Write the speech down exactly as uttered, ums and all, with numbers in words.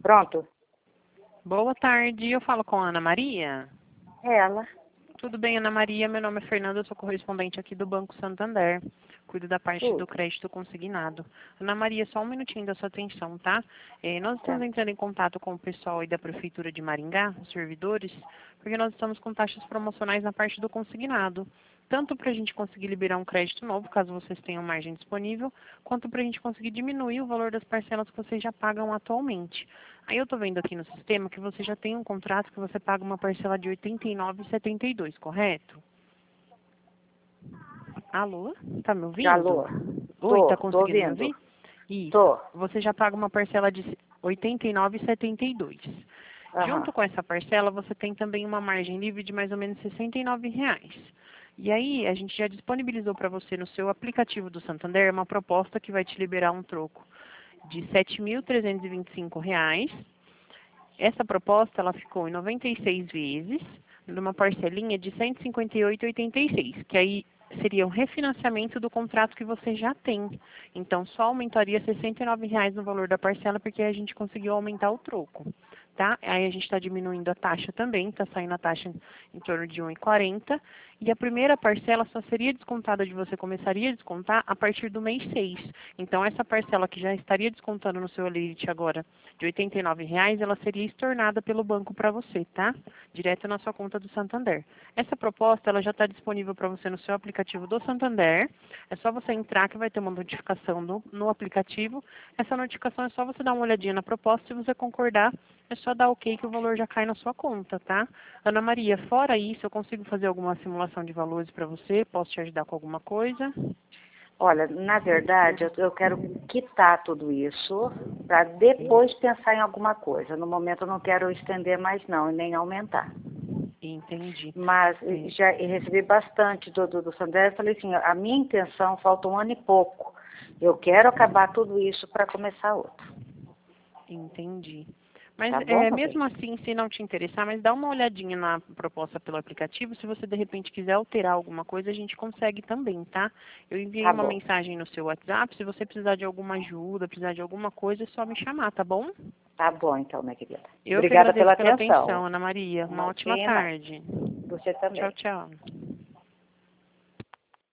Pronto? Boa tarde, eu falo com a Ana Maria. Ela. Tudo bem, Ana Maria? Meu nome é Fernanda, eu sou correspondente aqui do Banco Santander. Cuido da parte Tudo. do crédito consignado. Ana Maria, só um minutinho da sua atenção, tá? Eh, nós estamos Tá. entrando em contato com o pessoal aí da Prefeitura de Maringá, os servidores, porque nós estamos com taxas promocionais na parte do consignado. Tanto para a gente conseguir liberar um crédito novo, caso vocês tenham margem disponível, quanto para a gente conseguir diminuir o valor das parcelas que vocês já pagam atualmente. Aí eu estou vendo aqui no sistema que você já tem um contrato que você paga uma parcela de oitenta e nove reais e setenta e dois centavos, correto? Alô? Tá me ouvindo? Alô? Oi, Tô, tá tô conseguindo me ouvindo. ouvir? Isso. Tô. Você já paga uma parcela de oitenta e nove reais e setenta e dois centavos. Aham. Junto com essa parcela, você tem também uma margem livre de mais ou menos sessenta e nove reais. E aí, a gente já disponibilizou para você no seu aplicativo do Santander uma proposta que vai te liberar um troco de sete mil trezentos e vinte e cinco reais. Essa proposta ela ficou em noventa e seis vezes, numa parcelinha de cento e cinquenta e oito reais e oitenta e seis centavos, que aí seria um refinanciamento do contrato que você já tem. Então, só aumentaria sessenta e nove reais no valor da parcela, porque a gente conseguiu aumentar o troco. Tá? Aí a gente está diminuindo a taxa também, está saindo a taxa em torno de um real e quarenta centavos. E a primeira parcela só seria descontada de você, começaria a descontar a partir do mês seis. Então, essa parcela que já estaria descontando no seu Elite agora de oitenta e nove reais, ela seria estornada pelo banco para você, tá? Direto na sua conta do Santander. Essa proposta, ela já está disponível para você no seu aplicativo do Santander. É só você entrar que vai ter uma notificação no, no aplicativo. Essa notificação é só você dar uma olhadinha na proposta. Se você concordar, é só dar ok que o valor já cai na sua conta, tá? Ana Maria, fora isso, eu consigo fazer alguma simulação de valores para você? Posso te ajudar com alguma coisa? Olha, na verdade, eu, eu quero quitar tudo isso para depois pensar em alguma coisa. No momento eu não quero estender mais não, e nem aumentar. Entendi. Mas É. já recebi bastante do, do, do Santander. Eu falei assim, a minha intenção, falta um ano e pouco. Eu quero acabar tudo isso para começar outro. Entendi. Mas Tá bom, é, meu bem? mesmo assim, se não te interessar, mas dá uma olhadinha na proposta pelo aplicativo. Se você de repente quiser alterar alguma coisa, a gente consegue também, tá? Eu enviei Tá uma bom. mensagem no seu WhatsApp. Se você precisar de alguma ajuda, precisar de alguma coisa, é só me chamar, tá bom? Tá bom, então, minha querida. Eu que Obrigada agradeço pela pela atenção. atenção, Ana Maria. Uma ótima Imagina, tarde. você Tchau, também. tchau.